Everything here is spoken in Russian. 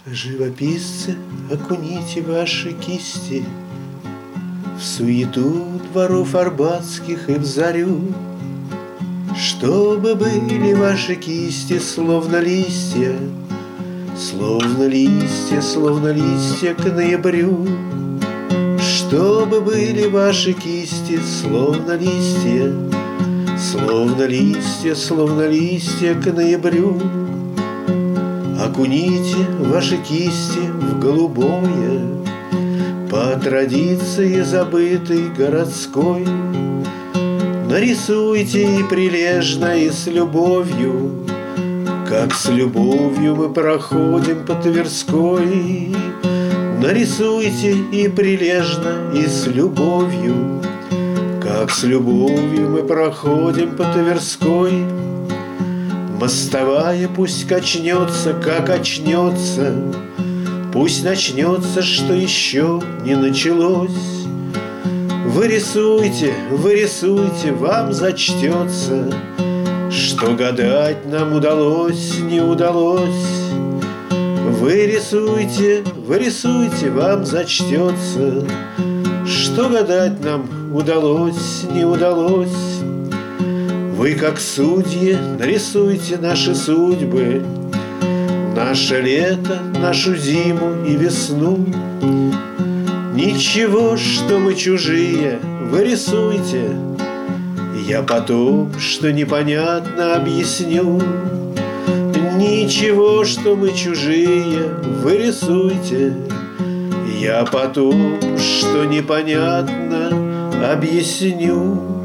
Живописцы, окуните ваши кисти в суету дворов арбатских и в зарю, чтобы были ваши кисти словно листья, словно листья, словно листья к ноябрю. Чтобы были ваши кисти словно листья, словно листья, словно листья к ноябрю. Окуните ваши кисти в голубое, по традиции забытой городской. Нарисуйте и прилежно, и с любовью, как с любовью мы проходим по Тверской. Нарисуйте и прилежно, и с любовью, как с любовью мы проходим по Тверской. Мостовая пусть качнется, как очнется, пусть начнется, что еще не началось. Вы рисуйте, вам зачтется, что гадать нам удалось, не удалось. Вы рисуйте, вам зачтется, что гадать нам удалось, не удалось. Вы, как судьи, нарисуйте наши судьбы, наше лето, нашу зиму и весну. Ничего, что мы чужие, вы рисуйте, я потом, что непонятно, объясню. Ничего, что мы чужие, вы рисуйте, я потом, что непонятно, объясню.